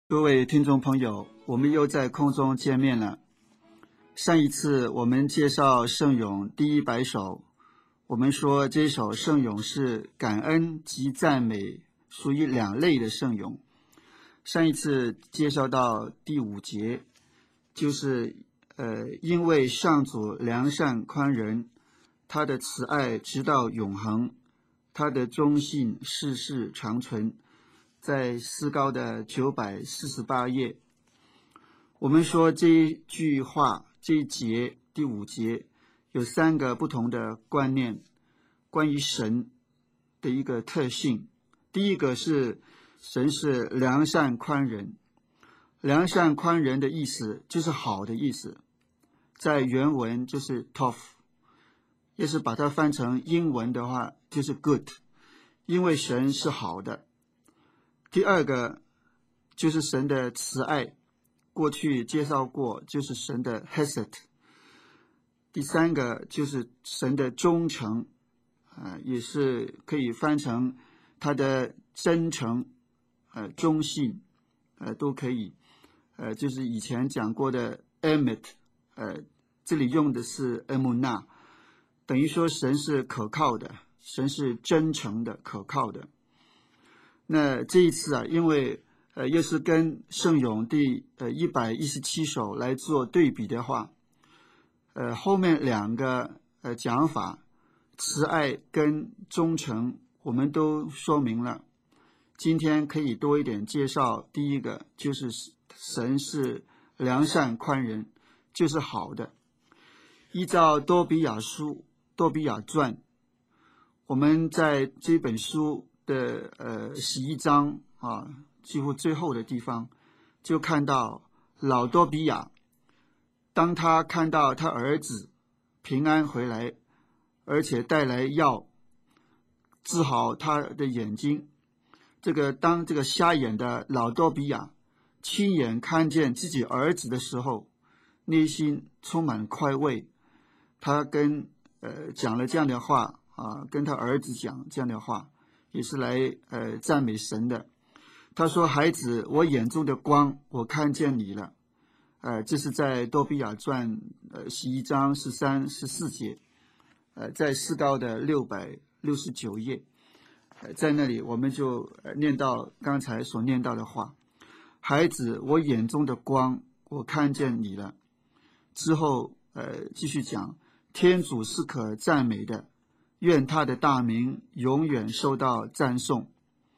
各位听众朋友，我们又在空中见面了。上一次我们介绍圣咏第100首，我们说这首圣咏是感恩及赞美，属于2类的圣咏。上一次介绍到第5节，就是因为上主良善宽仁，他的慈爱直到永恒，他的忠信世世长存。在诗高的948页，我们说这一句话，这一节第5节有3个不同的观念，关于神的一个特性。第一个是神是良善宽仁，良善宽仁的意思就是好的意思，在原文就是 tov， 要是把它翻成英文的话就是 good， 因为神是好的。第二个就是神的慈爱，过去介绍过，就是神的 hesed。 第3个就是神的忠诚，也是可以翻成他的真诚，忠信，都可以，就是以前讲过的 emet， 这里用的是 emunah， 等于说神是可靠的，神是真诚的，可靠的。那这一次因为又是跟圣咏第117首来做对比的话，后面2个讲法，慈爱跟忠诚我们都说明了。今天可以多一点介绍，第一个就是神是良善宽仁，就是好的。依照多比亚传，我们在这本书的11章几乎最后的地方，就看到老多比亚，当他看到他儿子平安回来，而且带来药治好他的眼睛，当这个瞎眼的老多比亚亲眼看见自己儿子的时候，内心充满快慰。他讲了这样的话跟他儿子讲这样的话，也是来赞美神的。他说：孩子，我眼中的光，我看见你了。这是在多比亚传11章13、14节，在诗高的669页，在那里我们就念到刚才所念到的话：孩子，我眼中的光，我看见你了。之后继续讲，天主是可赞美的，愿他的大名永远受到赞颂。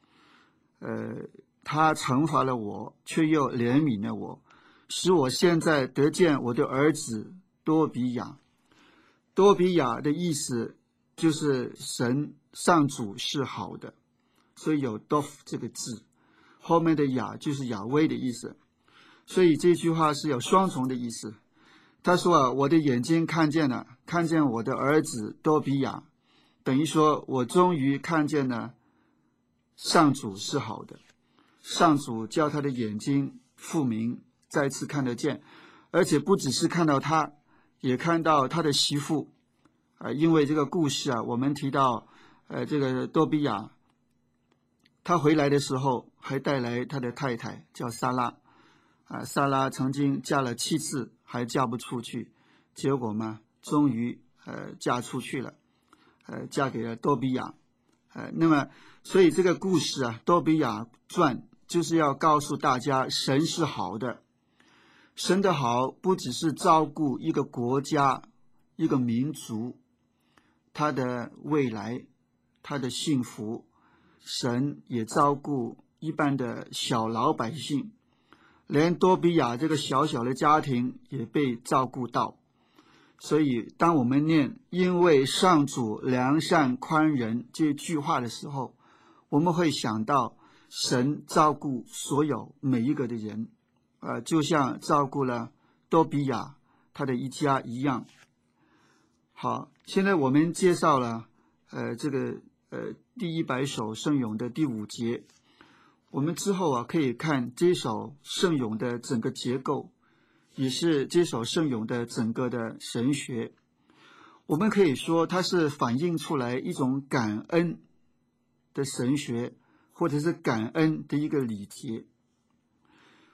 他惩罚了我，却又怜悯了我，使我现在得见我的儿子多比亚。多比亚的意思就是神上主是好的，所以有 dof 这个字，后面的亚就是亚威的意思，所以这句话是有双重的意思。他说我的眼睛看见了，看见我的儿子多比亚，等于说我终于看见了上主是好的，上主叫他的眼睛复明，再次看得见，而且不只是看到他，也看到他的媳妇。因为这个故事我们提到这个多比亚他回来的时候还带来他的太太叫撒拉，撒拉曾经嫁了7次还嫁不出去，结果嘛终于嫁出去了，嫁给了多比亚。那么所以这个故事多比亚传就是要告诉大家，神是好的。神的好不只是照顾一个国家一个民族他的未来他的幸福，神也照顾一般的小老百姓，连多比亚这个小小的家庭也被照顾到。所以当我们念因为上主良善宽仁这句话的时候，我们会想到神照顾所有每一个的人，就像照顾了多比亚他的一家一样。好，现在我们介绍了这个第100首圣咏的第5节，我们之后可以看这首圣咏的整个结构，也是这首圣咏的整个的神学。我们可以说它是反映出来一种感恩的神学，或者是感恩的一个礼节。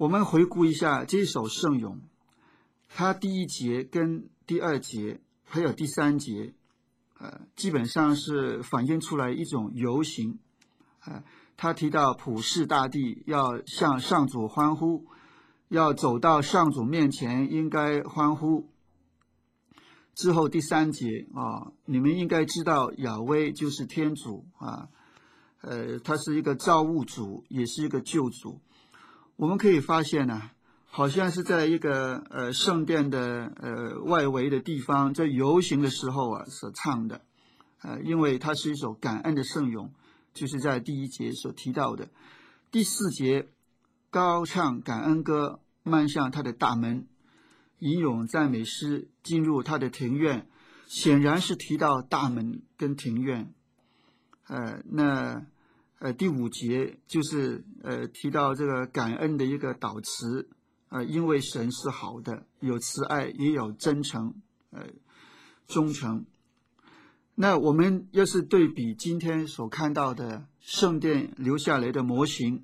我们回顾一下这首圣咏，它第一节跟第二节还有第三节，基本上是反映出来一种游行。他提到普世大地要向上主欢呼，要走到上主面前应该欢呼。之后第三节你们应该知道亚威就是天主他是一个造物主，也是一个救主。我们可以发现呢，好像是在一个圣殿的外围的地方，在游行的时候所唱的，因为它是一首感恩的圣咏，就是在第一节所提到的。第四节高唱感恩歌，迈向他的大门，吟咏赞美诗，进入他的庭院，显然是提到大门跟庭院。第五节就是提到这个感恩的一个祷词，因为神是好的，有慈爱，也有真诚，忠诚。那我们要是对比今天所看到的圣殿留下来的模型，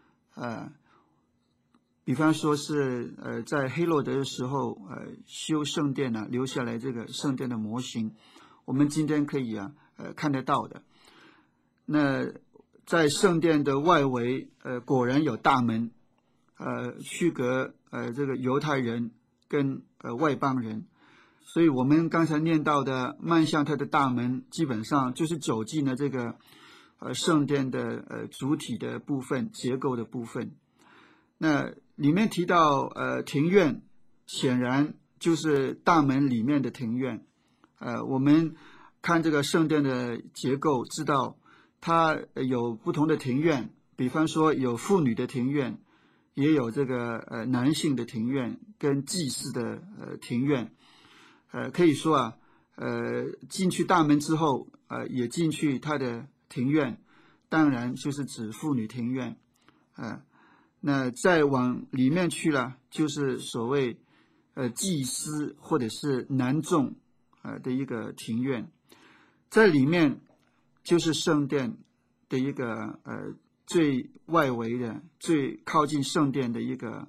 比方说是在黑落德的时候修圣殿留下来这个圣殿的模型，我们今天可以看得到的。那在圣殿的外围果然有大门，区隔这个犹太人跟外邦人。所以我们刚才念到的迈向他的大门，基本上就是走进了这个圣殿的主体的部分，结构的部分。那里面提到庭院，显然就是大门里面的庭院。我们看这个圣殿的结构，知道它有不同的庭院，比方说有妇女的庭院，也有这个男性的庭院跟祭司的庭院。可以说进去大门之后也进去他的庭院，当然就是指妇女庭院。那再往里面去了，就是所谓祭司或者是男众的一个庭院。在里面就是圣殿的一个最外围的、最靠近圣殿的一个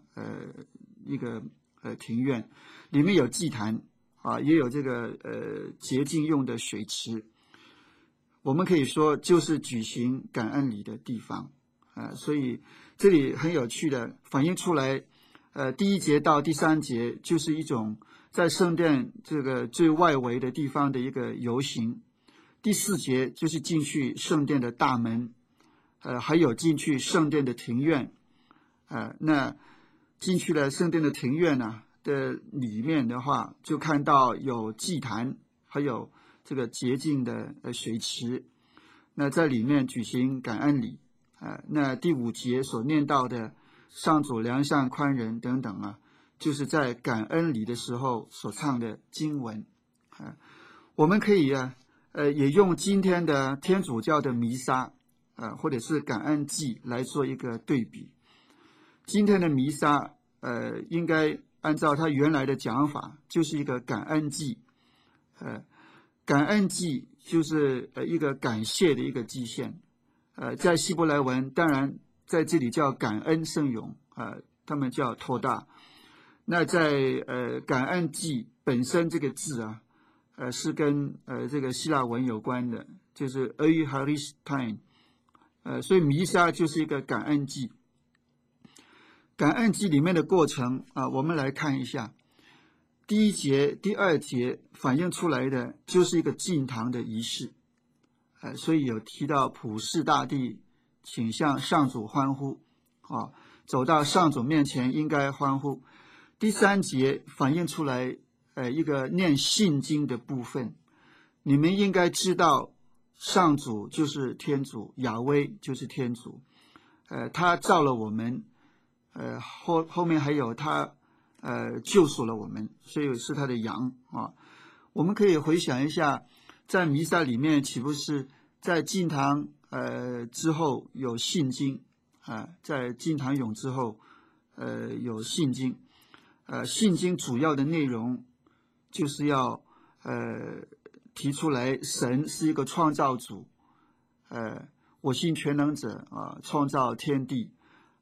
庭院，里面有祭坛也有这个洁净用的水池。我们可以说就是举行感恩礼的地方所以这里很有趣的反映出来，第一节到第三节就是一种在圣殿这个最外围的地方的一个游行。第四节就是进去圣殿的大门，还有进去圣殿的庭院。那进去了圣殿的庭院的里面的话，就看到有祭坛，还有这个洁净的水池。那在里面举行感恩礼。那第五节所念到的上主良善宽仁等等就是在感恩礼的时候所唱的经文。我们可以也用今天的天主教的弥撒或者是感恩祭来做一个对比。今天的弥撒应该按照他原来的讲法，就是一个感恩祭。感恩祭就是一个感谢的一个祭献。在希伯来文当然在这里叫感恩圣咏，他们叫托大。那在感恩祭本身这个字是跟这个希腊文有关的，就是 Eucharistia。所以弥撒就是一个感恩祭。感恩祭里面的过程我们来看一下。第一节、第二节反映出来的就是一个进堂的仪式。所以有提到普世大地请向上主欢呼走到上主面前应该欢呼。第三节反映出来一个念信经的部分。你们应该知道上主就是天主，亚威就是天主，他造了我们，后面还有他救赎了我们，所以是他的羊我们可以回想一下，在弥撒里面岂不是在进堂之后有信经在进堂咏之后有信经。信经主要的内容就是要提出来神是一个创造主，我信全能者创造天地，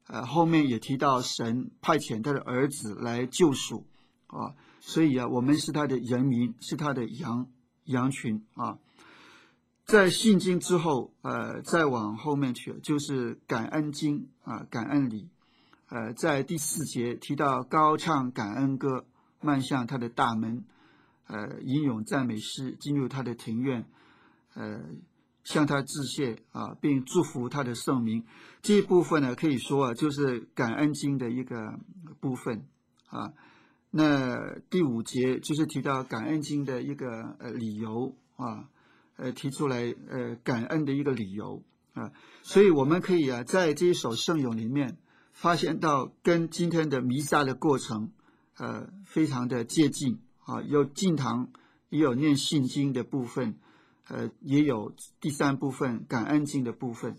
后面也提到神派遣他的儿子来救赎啊，所以我们是他的人民，是他的羊群啊。在信经之后，再往后面去就是感恩经啊，感恩礼。在第4节提到高唱感恩歌，迈向他的大门，吟咏赞美诗，进入他的庭院，向他致谢啊，并祝福他的圣名。这一部分呢，可以说就是感恩经的一个部分啊。那第5节就是提到感恩经的一个理由啊，提出来感恩的一个理由啊。所以我们可以在这一首圣咏里面发现到跟今天的弥撒的过程非常的接近啊，有进堂，也有念信经的部分，也有第3部分感恩经的部分。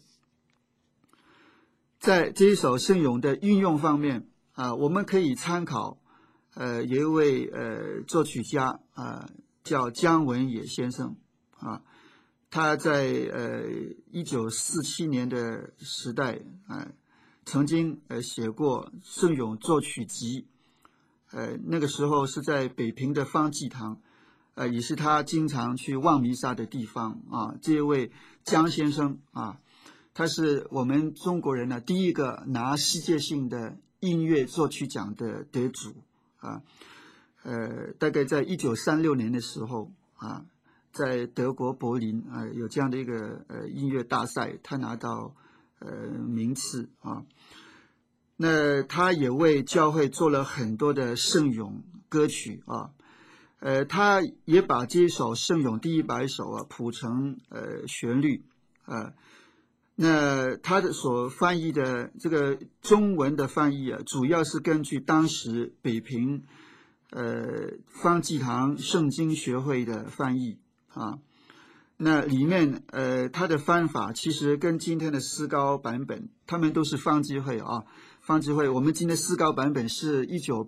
在这一首圣咏的运用方面我们可以参考有一位作曲家叫姜文也先生啊，他在1947年的时代曾经写过圣咏作曲集，那个时候是在北平的方济堂，也是他经常去望弥撒的地方啊。这位姜先生啊，他是我们中国人第一个拿世界性的音乐作曲奖的得主啊。大概在1936年的时候啊，在德国柏林有这样的一个音乐大赛，他拿到名次啊。那他也为教会做了很多的圣咏歌曲啊，他也把这一首圣咏第100首谱成旋律那他的所翻译的这个中文的翻译主要是根据当时北平方济堂圣经学会的翻译啊。那里面他的翻法其实跟今天的诗高版本，他们都是方济会方济会。我们今天诗高版本是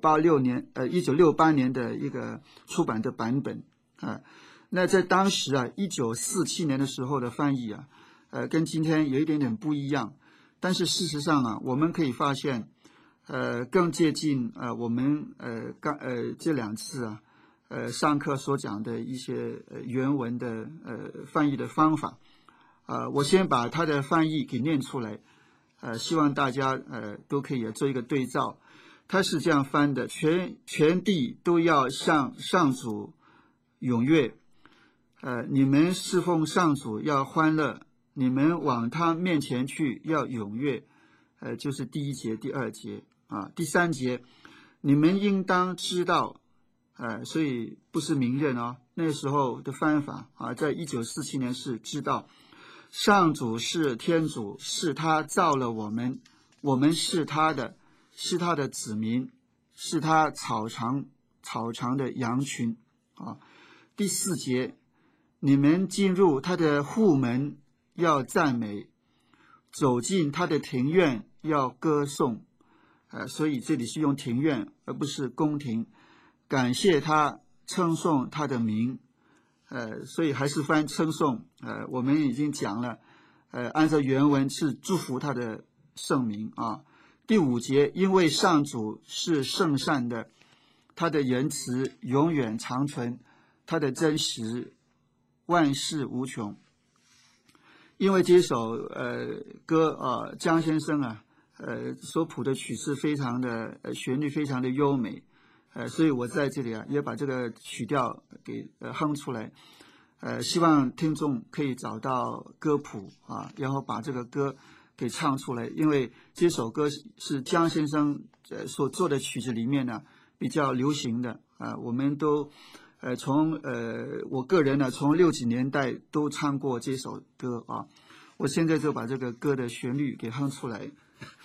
1968年的一个出版的版本那在当时1947年的时候的翻译跟今天有一点点不一样，但是事实上我们可以发现更接近我们这2次上课所讲的一些原文的翻译的方法我先把它的翻译给念出来希望大家都可以做一个对照。他是这样翻的：全地都要向上主踊跃你们侍奉上主要欢乐，你们往他面前去要踊跃就是第1节第2节第3节，你们应当知道所以不是明认那时候的翻法在1947年是知道上主是天主，是他造了我们，我们是他的子民，是他草场的羊群第4节，你们进入他的户门要赞美，走进他的庭院要歌颂所以这里是用庭院而不是宫廷，感谢他，称颂他的名所以还是翻称颂我们已经讲了按照原文是祝福他的圣名第5节，因为上主是圣善的，他的仁慈永远长存，他的真实万事无穷。因为这首歌姜先生所谱的曲式非常的旋律非常的优美所以我在这里也把这个曲调给哼出来希望听众可以找到歌谱然后把这个歌给唱出来，因为这首歌是姜先生所做的曲子里面呢比较流行的我们都从我个人呢从60年代都唱过这首歌我现在就把这个歌的旋律给哼出来。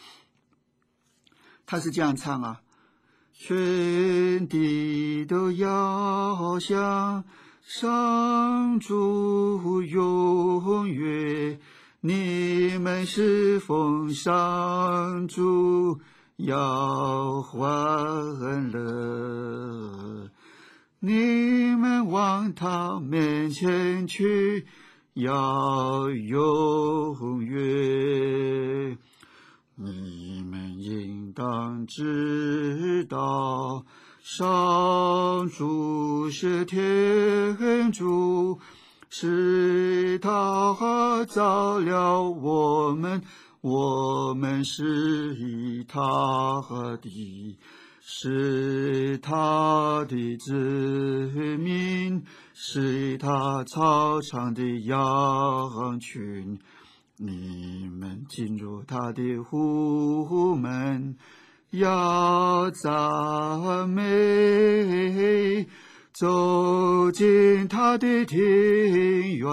他是这样唱全地都要向上主踊跃，你们侍奉上主要欢乐，你们往他面前去要踊跃。 你们应当知道，上主是天主，是他造了我们，我们是以他的，是他的子民，是他草场的羊群。你们进入他的户门，要赞美；走进他的庭院，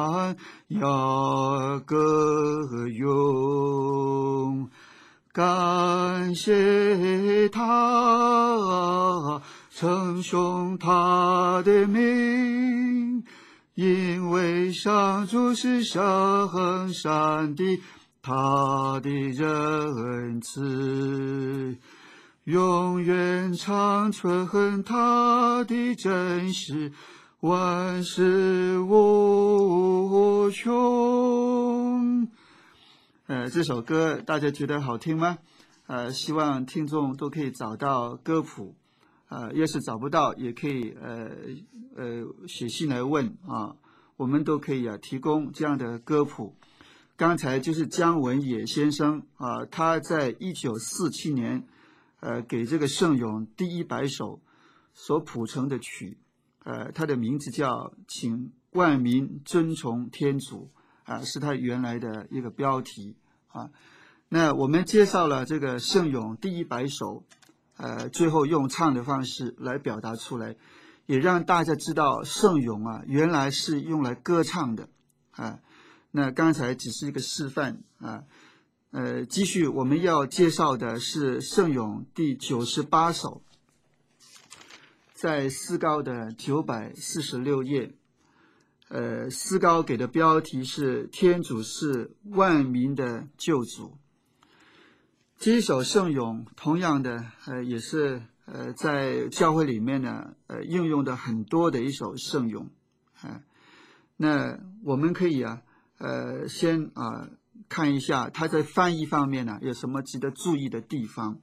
要歌咏。感谢他，称颂他的名，因为上主是圣善的，他的仁慈永远长存，他的真实万事无穷。这首歌大家觉得好听吗？希望听众都可以找到歌谱。要是找不到，也可以写信来问啊，我们都可以提供这样的歌谱。刚才就是姜文也先生啊，他在1947年给这个圣咏第100首所谱成的曲，他的名字叫《请万民尊崇天主》啊，是他原来的一个标题啊。那我们介绍了这个圣咏第100首。最后用唱的方式来表达出来，也让大家知道圣咏啊，原来是用来歌唱的啊。那刚才只是一个示范啊。继续我们要介绍的是圣咏第98首，在思高的946页。思高给的标题是天主是万民的救主。这一首圣咏同样的也是在教会里面呢应用的很多的一首圣咏那我们可以先看一下它在翻译方面呢有什么值得注意的地方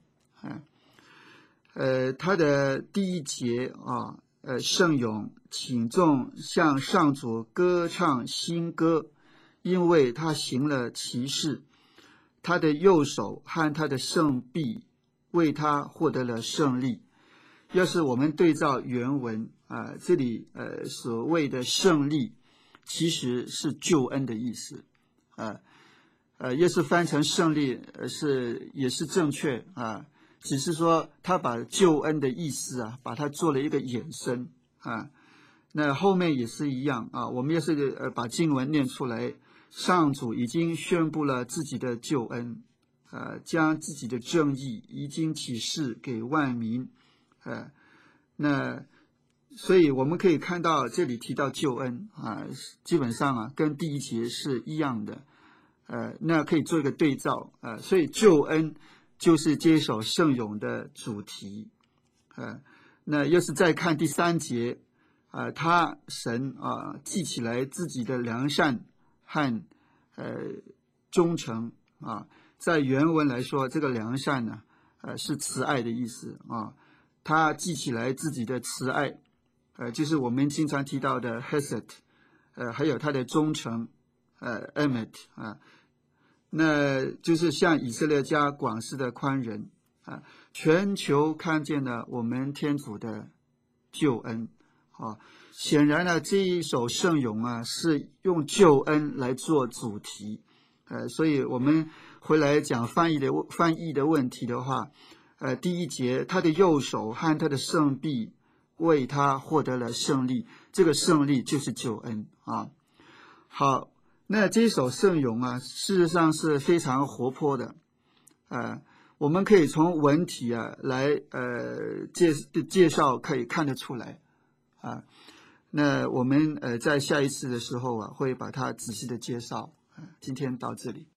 它的第1节圣咏，请众向上主歌唱新歌，因为他行了奇事，他的右手和他的圣臂为他获得了胜利。要是我们对照原文这里所谓的胜利其实是救恩的意思要是翻成胜利也是正确只是说他把救恩的意思把它做了一个衍生那后面也是一样我们要是把经文念出来，上主已经宣布了自己的救恩将自己的正义已经启示给万民那所以我们可以看到这里提到救恩基本上跟第1节是一样的那可以做一个对照所以救恩就是这首圣咏的主题那要是再看第3节他神记起来自己的良善和忠诚在原文来说这个良善呢是慈爱的意思他记起来自己的慈爱就是我们经常提到的 Hesed 还有他的忠诚Emet 那就是向以色列家广施的宽仁全球看见了我们天主的救恩显然呢这一首圣咏是用救恩来做主题所以我们回来讲翻译的问题的话第1节他的右手和他的圣臂为他获得了胜利，这个胜利就是救恩好，那这一首圣咏事实上是非常活泼的我们可以从文体来介绍可以看得出来那我们在下一次的时候会把它仔细的介绍今天到这里。